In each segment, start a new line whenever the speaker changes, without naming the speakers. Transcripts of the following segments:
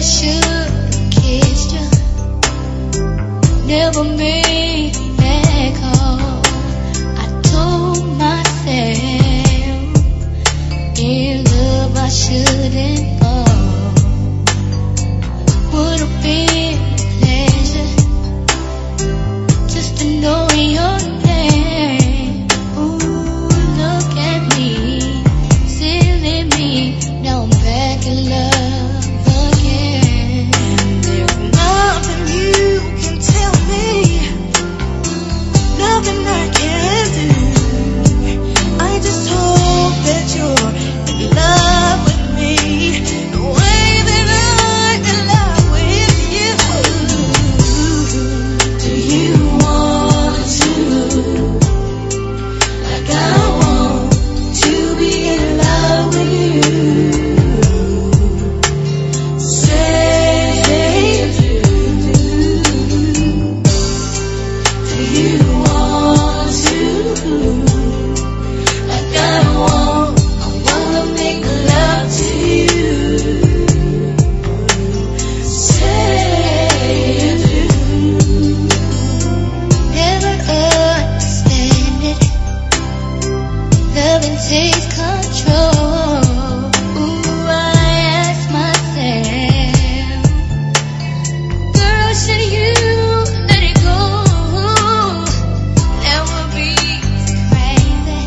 should've kissed you. Never made that call. I told myself in love I shouldn't fall. Would've been a pleasure just to know your name. Ooh, look at me, silly me. Now I'm back in love again.
And there's nothing you can tell me, nothing I can do. I just hope that you're in love with me, the way that I'm in love with you. Do you want to, like I want to be in love with you? Say you do. Do you want to, like I wanna make love to you? Say you do.
Never understand it. Loving takes control. Ooh, I ask myself, girl, should you let it go? That would be crazy.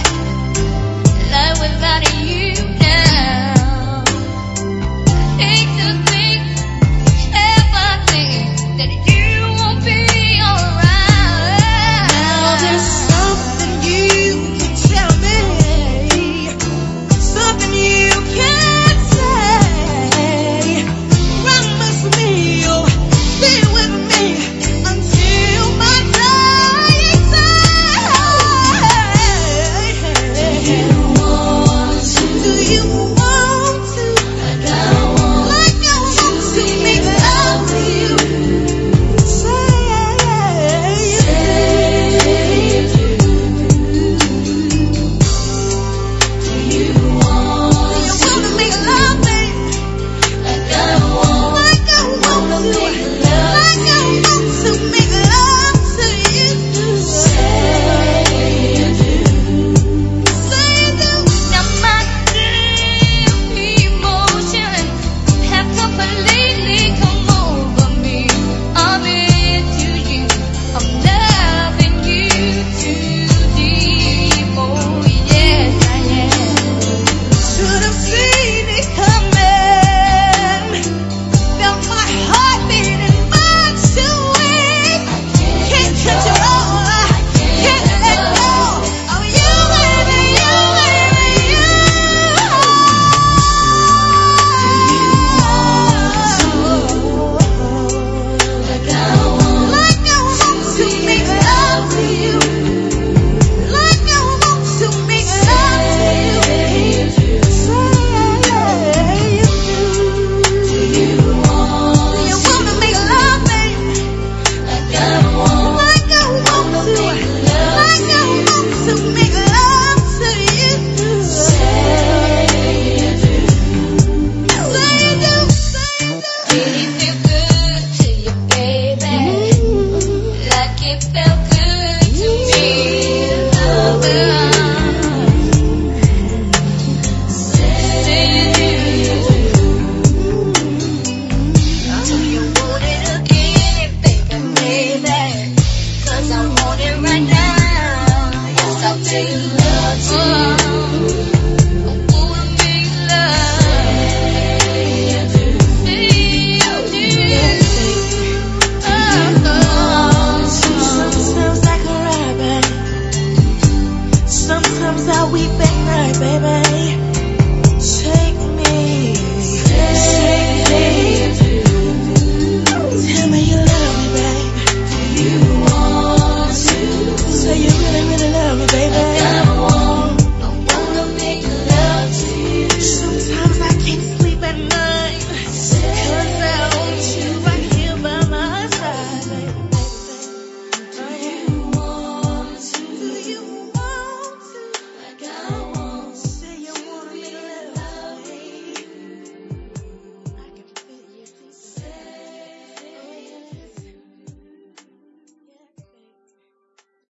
Life without you now. I hate to think, if I think that you won't be alright.
Now there's something you can tell me, something you can say. Promise me you'll be with me until my dying day. Do you want to? Do you want